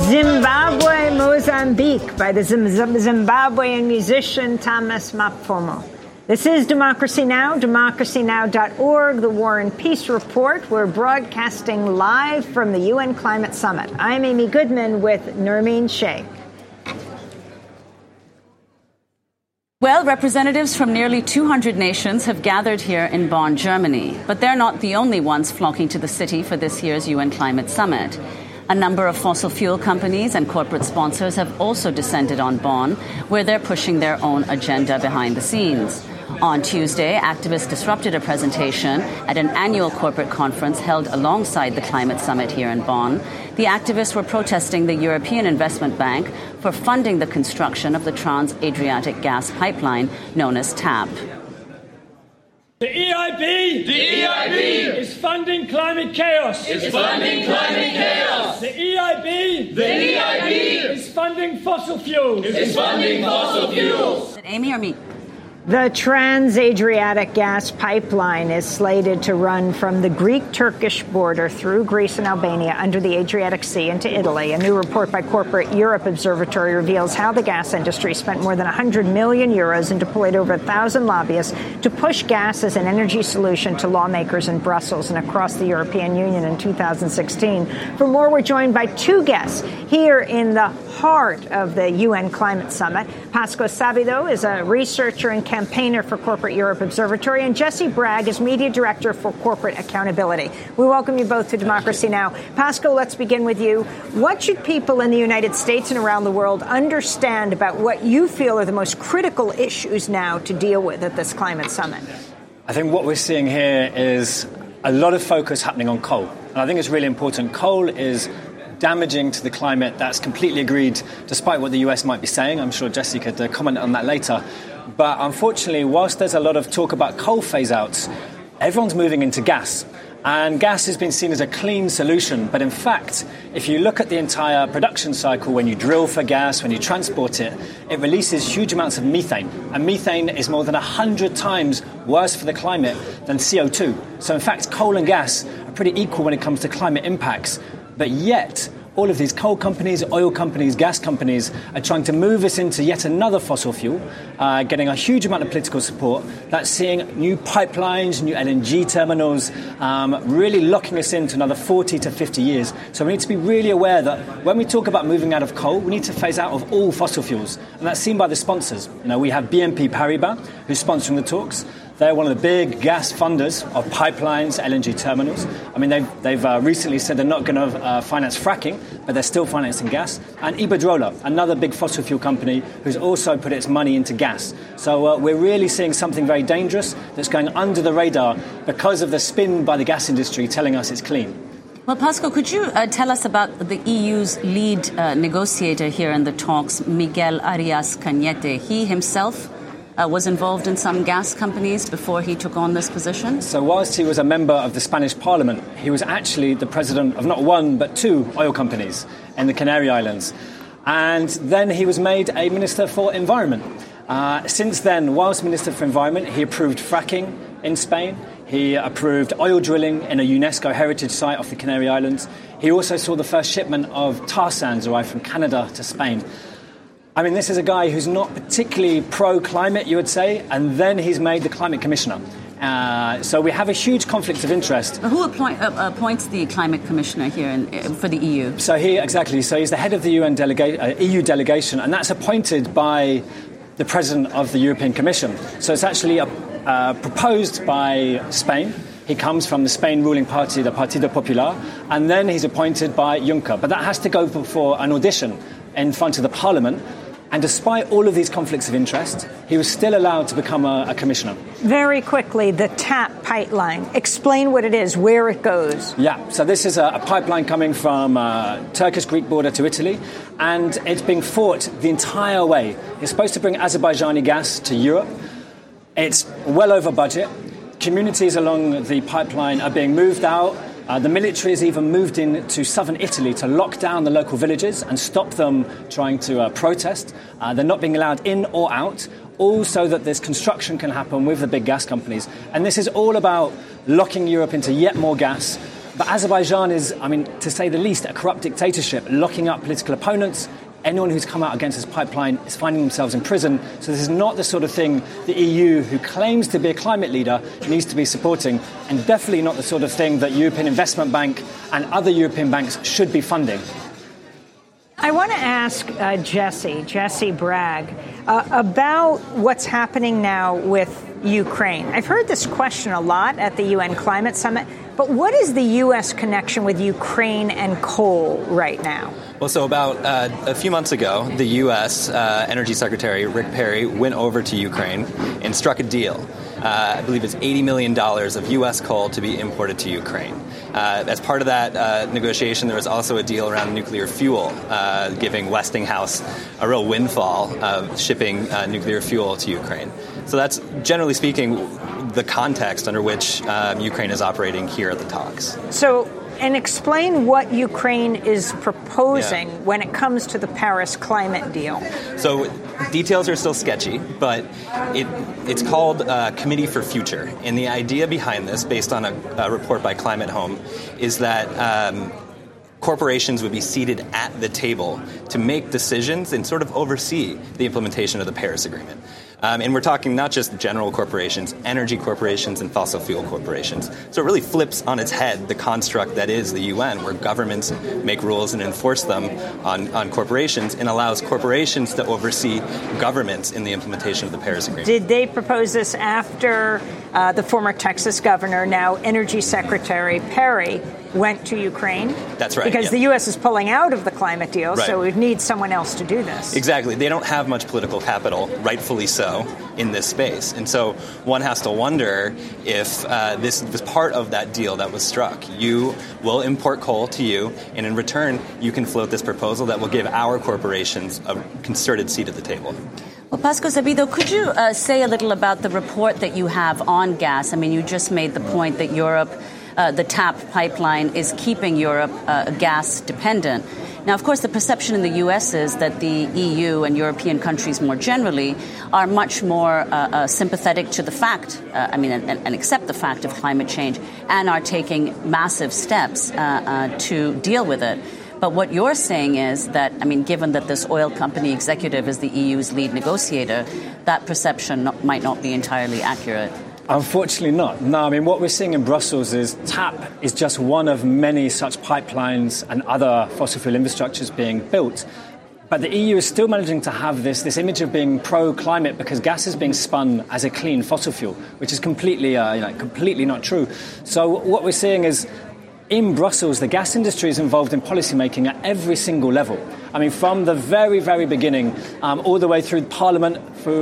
Zimbabwe, Mozambique by the Zimbabwean musician Thomas Mapfumo. This is Democracy Now!, democracynow.org, the War and Peace Report. We're broadcasting live from the UN Climate Summit. I'm Amy Goodman with Nermeen Sheikh. Well, representatives from nearly 200 nations have gathered here in Bonn, Germany. But they're not the only ones flocking to the city for this year's UN Climate Summit. A number of fossil fuel companies and corporate sponsors have also descended on Bonn, where they're pushing their own agenda behind the scenes. On Tuesday, activists disrupted a presentation at an annual corporate conference held alongside the climate summit here in Bonn. The activists were protesting the European Investment Bank for funding the construction of the Trans-Adriatic gas pipeline known as TAP. The EIB is funding climate chaos. The EIB is funding fossil fuels. Amy or me? The Trans-Adriatic gas pipeline is slated to run from the Greek-Turkish border through Greece and Albania under the Adriatic Sea into Italy. A new report by Corporate Europe Observatory reveals how the gas industry spent more than 100 million euros and deployed over 1,000 lobbyists to push gas as an energy solution to lawmakers in Brussels and across the European Union in 2016. For more, we're joined by two guests here in the heart of the UN Climate Summit. Pasco Sabido is a researcher and campaigner for Corporate Europe Observatory, and Jesse Bragg is Media Director for Corporate Accountability. We welcome you both to Democracy Now! Pasco, let's begin with you. What should people in the United States and around the world understand about what you feel are the most critical issues now to deal with at this climate summit? I think what we're seeing here is a lot of focus happening on coal. And I think it's really important. Coal is damaging to the climate. That's completely agreed, despite what the US might be saying. I'm sure Jesse could comment on that later. But unfortunately, whilst there's a lot of talk about coal phase-outs, everyone's moving into gas. And gas has been seen as a clean solution. But in fact, if you look at the entire production cycle, when you drill for gas, when you transport it, it releases huge amounts of methane. And methane is more than 100 times worse for the climate than CO2. So in fact, coal and gas are pretty equal when it comes to climate impacts. But yet, all of these coal companies, oil companies, gas companies are trying to move us into yet another fossil fuel, getting a huge amount of political support. That's seeing new pipelines, new LNG terminals, really locking us into another 40 to 50 years. So we need to be really aware that when we talk about moving out of coal, we need to phase out of all fossil fuels. And that's seen by the sponsors. You know, we have BNP Paribas, who's sponsoring the talks. They're one of the big gas funders of pipelines, LNG terminals. I mean, they've recently said they're not going to finance fracking, but they're still financing gas. And Iberdrola, another big fossil fuel company, who's also put its money into gas. So we're really seeing something very dangerous that's going under the radar because of the spin by the gas industry telling us it's clean. Well, Pasco, could you tell us about the EU's lead negotiator here in the talks, Miguel Arias Cañete? He himself was involved in some gas companies before he took on this position? So whilst he was a member of the Spanish Parliament, he was actually the president of not one but two oil companies in the Canary Islands. And then he was made a Minister for Environment. Since then, whilst Minister for Environment, he approved fracking in Spain. He approved oil drilling in a UNESCO heritage site off the Canary Islands. He also saw the first shipment of tar sands arrive from Canada to Spain. I mean, this is a guy who's not particularly pro-climate, you would say, and then he's made the climate commissioner. So we have a huge conflict of interest. Who appoints the climate commissioner here for the EU? So he's the head of the EU delegation, and that's appointed by the president of the European Commission. So it's actually proposed by Spain. He comes from the Spain ruling party, the Partido Popular, and then he's appointed by Juncker. But that has to go before an audition in front of the Parliament. And despite all of these conflicts of interest, he was still allowed to become a commissioner. Very quickly, the TAP pipeline. Explain what it is, where it goes. Yeah, so this is a pipeline coming from Turkish-Greek border to Italy, and it's being fought the entire way. It's supposed to bring Azerbaijani gas to Europe. It's well over budget. Communities along the pipeline are being moved out. The military has even moved into southern Italy to lock down the local villages and stop them trying to protest. They're not being allowed in or out, all so that this construction can happen with the big gas companies. And this is all about locking Europe into yet more gas, But Azerbaijan is, to say the least, a corrupt dictatorship, locking up political opponents. Anyone who's come out against this pipeline is finding themselves in prison. So this is not the sort of thing the EU, who claims to be a climate leader, needs to be supporting, and definitely not the sort of thing that European Investment Bank and other European banks should be funding. I want to ask Jesse Bragg, about what's happening now with Ukraine. I've heard this question a lot at the UN Climate Summit, but what is the U.S. connection with Ukraine and coal right now? Well, so about a few months ago, the U.S. Energy Secretary Rick Perry went over to Ukraine and struck a deal. I believe it's $80 million of U.S. coal to be imported to Ukraine. As part of that negotiation, there was also a deal around nuclear fuel, giving Westinghouse a real windfall of shipping nuclear fuel to Ukraine. So that's, generally speaking, the context under which Ukraine is operating here at the talks. And explain what Ukraine is proposing when it comes to the Paris climate deal. So details are still sketchy, but it's called Committee for Future. And the idea behind this, based on a report by Climate Home, is that corporations would be seated at the table to make decisions and sort of oversee the implementation of the Paris Agreement. And we're talking not just general corporations, energy corporations and fossil fuel corporations. So it really flips on its head the construct that is the UN, where governments make rules and enforce them on corporations, and allows corporations to oversee governments in the implementation of the Paris Agreement. Did they propose this after the former Texas governor, now Energy Secretary Perry, went to Ukraine? That's right. Because the U.S. is pulling out of the climate deal, right. So we'd need someone else to do this. Exactly. They don't have much political capital, rightfully so, in this space. And so one has to wonder if this was part of that deal that was struck. You will import coal to you, and in return, you can float this proposal that will give our corporations a concerted seat at the table. Well, Pascal Sabido, could you say a little about the report that you have on gas? I mean, you just made the point that Europe, the TAP pipeline, is keeping Europe gas dependent. Now, of course, the perception in the U.S. is that the EU and European countries more generally are much more sympathetic to the fact, and accept the fact of climate change, and are taking massive steps to deal with it. But what you're saying is that, given that this oil company executive is the EU's lead negotiator, that perception might not be entirely accurate. Unfortunately not. No, what we're seeing in Brussels is TAP is just one of many such pipelines and other fossil fuel infrastructures being built. But the EU is still managing to have this image of being pro-climate because gas is being spun as a clean fossil fuel, which is completely not true. So what we're seeing is, in Brussels, the gas industry is involved in policymaking at every single level. From the very, very beginning, all the way through Parliament, through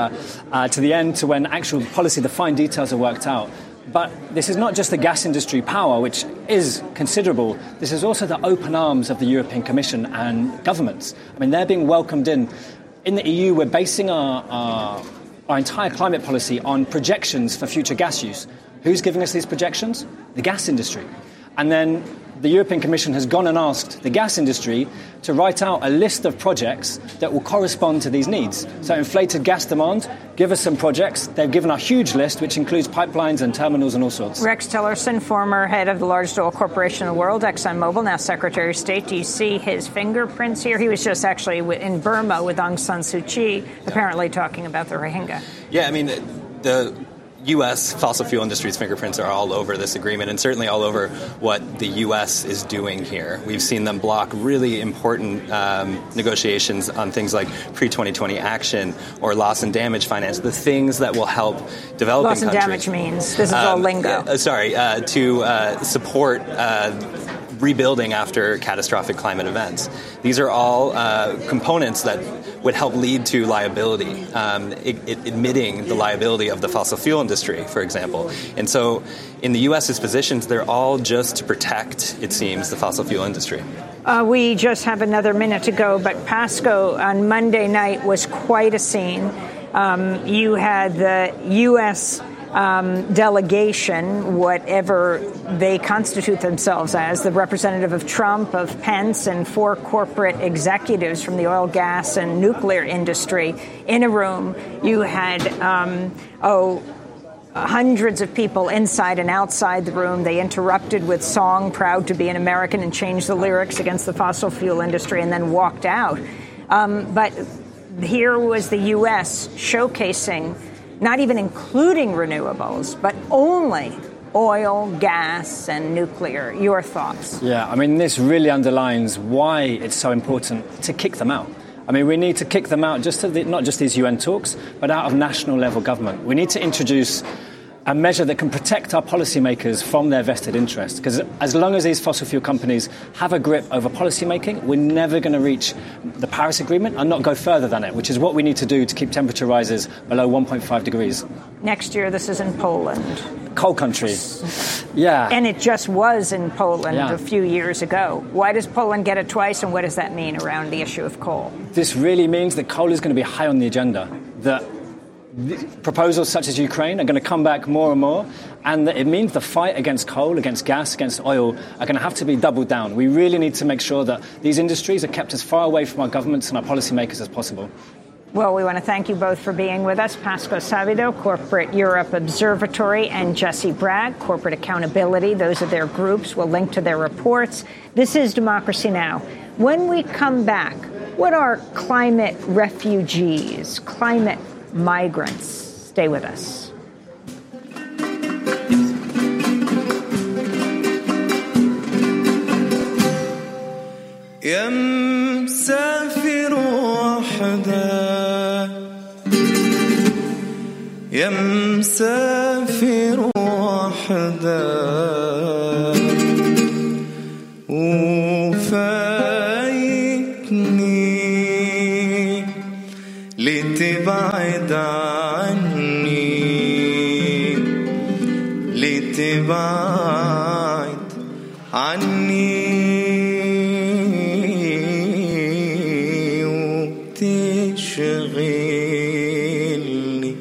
to the end, to when actual policy, the fine details are worked out. But this is not just the gas industry power, which is considerable. This is also the open arms of the European Commission and governments. They're being welcomed in. In the EU, we're basing our entire climate policy on projections for future gas use. Who's giving us these projections? The gas industry. And then the European Commission has gone and asked the gas industry to write out a list of projects that will correspond to these needs. So inflated gas demand, give us some projects. They've given a huge list, which includes pipelines and terminals and all sorts. Rex Tillerson, former head of the largest oil corporation in the world, ExxonMobil, now Secretary of State. Do you see his fingerprints here? He was just actually in Burma with Aung San Suu Kyi, apparently talking about the Rohingya. Yeah, the U.S. fossil fuel industry's fingerprints are all over this agreement, and certainly all over what the U.S. is doing here. We've seen them block really important negotiations on things like pre-2020 action or loss and damage finance, the things that will help developing countries. Loss and damage means? This is all lingo. To support rebuilding after catastrophic climate events. These are all components that would help lead to liability, admitting the liability of the fossil fuel industry, for example. And so in the U.S.'s positions, they're all just to protect, it seems, the fossil fuel industry. We just have another minute to go, but Pasco on Monday night was quite a scene. You had the U.S. Delegation, whatever they constitute themselves as, the representative of Trump, of Pence, and 4 corporate executives from the oil, gas, and nuclear industry in a room. You had hundreds of people inside and outside the room. They interrupted with song, Proud to be an American, and changed the lyrics against the fossil fuel industry and then walked out. But here was the U.S. showcasing, not even including renewables, but only oil, gas, and nuclear. Your thoughts? Yeah, I mean, this really underlines why it's so important to kick them out. I mean, we need to kick them out, not just these UN talks, but out of national level government. We need to introduce a measure that can protect our policymakers from their vested interests. Because as long as these fossil fuel companies have a grip over policymaking, we're never going to reach the Paris Agreement and not go further than it, which is what we need to do to keep temperature rises below 1.5 degrees. Next year, this is in Poland. Coal country. Yeah. And it just was in Poland a few years ago. Why does Poland get it twice, and what does that mean around the issue of coal? This really means that coal is going to be high on the agenda, that proposals such as Ukraine are going to come back more and more, and that it means the fight against coal, against gas, against oil are going to have to be doubled down. We really need to make sure that these industries are kept as far away from our governments and our policymakers as possible. Well, we want to thank you both for being with us. Pasco Savido, Corporate Europe Observatory, and Jesse Bragg, Corporate Accountability. Those are their groups. We'll link to their reports. This is Democracy Now! When we come back, what are climate refugees, climate migrants? Stay with us. يا مسافر وحدك يا مسافر وحدك وفايتني لتبعد عني لتبعد عني وتشغلني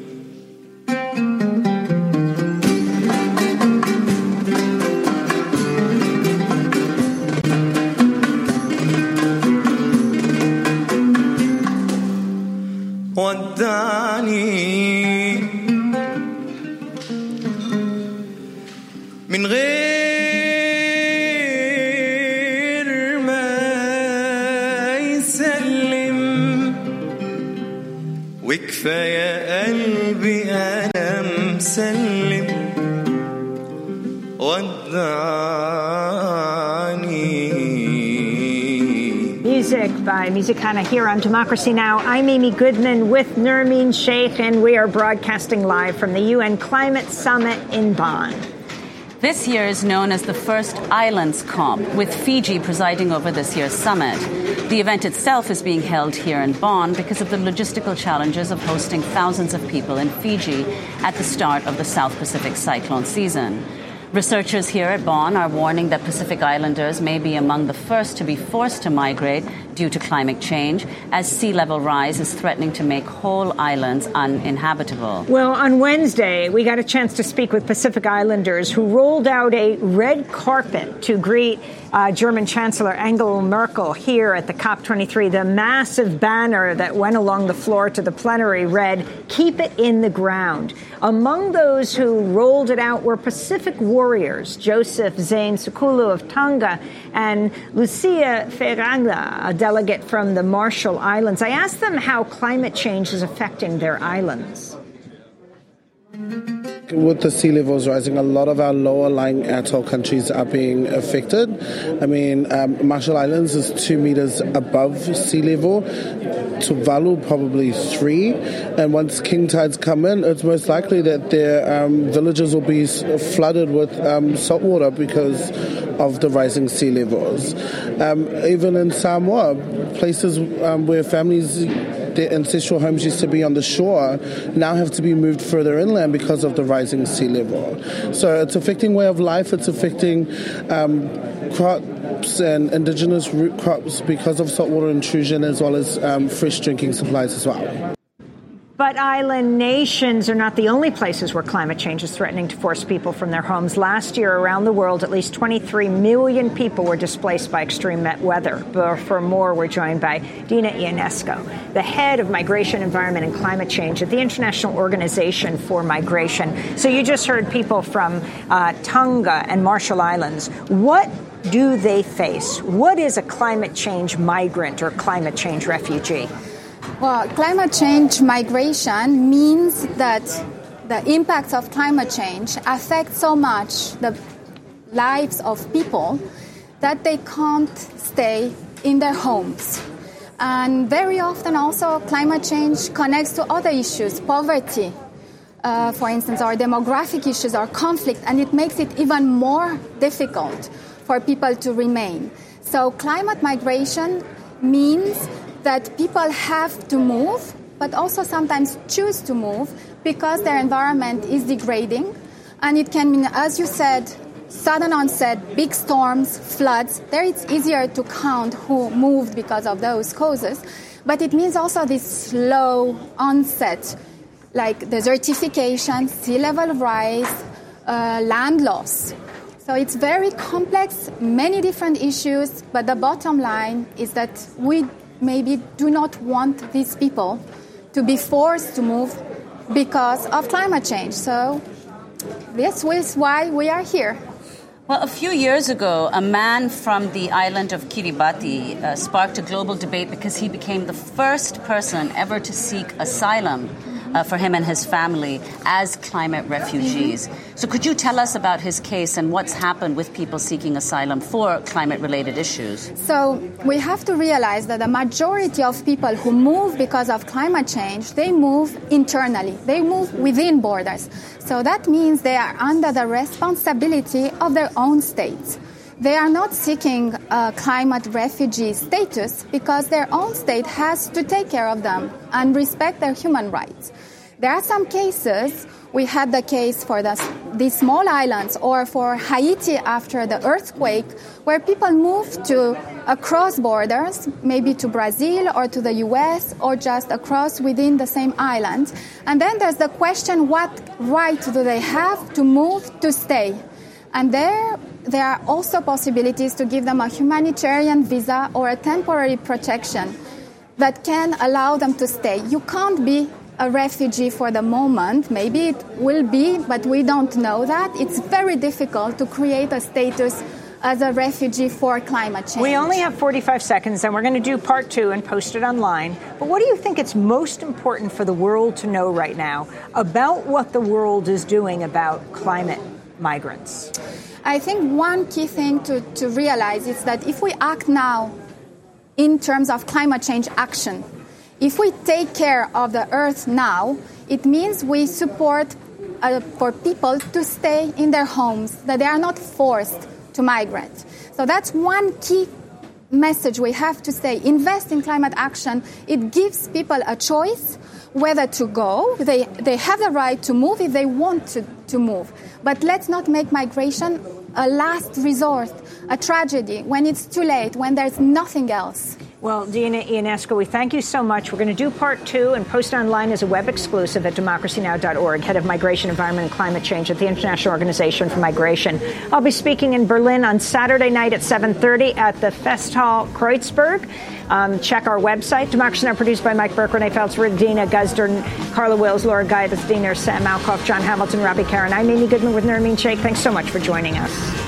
ودعني من غير ما يسلم وكفاية قلبي أنا مسلم ودعني. Music by Musicana here on Democracy Now! I'm Amy Goodman with Nermeen Sheikh, and we are broadcasting live from the UN Climate Summit in Bonn. This year is known as the First Islands COP, with Fiji presiding over this year's summit. The event itself is being held here in Bonn because of the logistical challenges of hosting thousands of people in Fiji at the start of the South Pacific cyclone season. Researchers here at Bonn are warning that Pacific Islanders may be among the first to be forced to migrate due to climate change, as sea level rise is threatening to make whole islands uninhabitable. Well, on Wednesday, we got a chance to speak with Pacific Islanders who rolled out a red carpet to greet German Chancellor Angela Merkel here at the COP23. The massive banner that went along the floor to the plenary read, "Keep it in the ground." Among those who rolled it out were Pacific warriors, Joseph Zane Sukulu of Tonga and Lucia Ferranga, a delegate from the Marshall Islands. I asked them how climate change is affecting their islands. With the sea levels rising, a lot of our lower-lying atoll countries are being affected. I mean, Marshall Islands is 2 meters above sea level. Tuvalu probably 3. And once king tides come in, it's most likely that their villages will be flooded with salt water because of the rising sea levels. Even in Samoa, places where families, their ancestral homes used to be on the shore, now have to be moved further inland because of the rising sea level. So it's affecting way of life, it's affecting crops and indigenous root crops because of saltwater intrusion, as well as fresh drinking supplies as well. But island nations are not the only places where climate change is threatening to force people from their homes. Last year, around the world, at least 23 million people were displaced by extreme weather. For more, we're joined by Dina Ionesco, the head of Migration, Environment and Climate Change at the International Organization for Migration. So you just heard people from Tonga and Marshall Islands. What do they face? What is a climate change migrant or climate change refugee? Well, climate change migration means that the impacts of climate change affect so much the lives of people that they can't stay in their homes. And very often also climate change connects to other issues, poverty, for instance, or demographic issues or conflict, and it makes it even more difficult for people to remain. So climate migration means that people have to move, but also sometimes choose to move because their environment is degrading. And it can mean, as you said, sudden onset, big storms, floods. There it's easier to count who moved because of those causes. But it means also this slow onset, like desertification, sea level rise, land loss. So it's very complex, many different issues, but the bottom line is that we maybe do not want these people to be forced to move because of climate change. So this is why we are here. Well, a few years ago, a man from the island of Kiribati sparked a global debate because he became the first person ever to seek asylum for him and his family as climate refugees. So could you tell us about his case and what's happened with people seeking asylum for climate-related issues? So we have to realize that the majority of people who move because of climate change, they move internally. They move within borders. So that means they are under the responsibility of their own states. They are not seeking a climate refugee status because their own state has to take care of them and respect their human rights. There are some cases, we had the case for these small islands or for Haiti after the earthquake, where people moved across borders, maybe to Brazil or to the US or just across within the same island. And then there's the question, what right do they have to move to stay? And there are also possibilities to give them a humanitarian visa or a temporary protection that can allow them to stay. You can't be a refugee for the moment. Maybe it will be, but we don't know that. It's very difficult to create a status as a refugee for climate change. We only have 45 seconds, and we're going to do part 2 and post it online. But what do you think it's most important for the world to know right now about what the world is doing about climate migrants? I think one key thing to realize is that if we act now in terms of climate change action, if we take care of the earth now, it means we support for people to stay in their homes, that they are not forced to migrate. So that's one key message we have to say. Invest in climate action. It gives people a choice whether to go. They have the right to move if they want to move. But let's not make migration a last resort, a tragedy, when it's too late, when there's nothing else. Well, Dina Ionesco, we thank you so much. We're going to do part 2 and post online as a web exclusive at democracynow.org, head of Migration, Environment and Climate Change at the International Organization for Migration. I'll be speaking in Berlin on Saturday night at 7:30 at the Festhal Kreuzberg. Check our website. Democracy Now! Produced by Mike Burke, Renee Feltz, Dina Guzder, Carla Wills, Laura Gaidas, Dina, Sam Malkoff, John Hamilton, Robbie Karen. I'm Amy Goodman with Nermeen Sheikh. Thanks so much for joining us.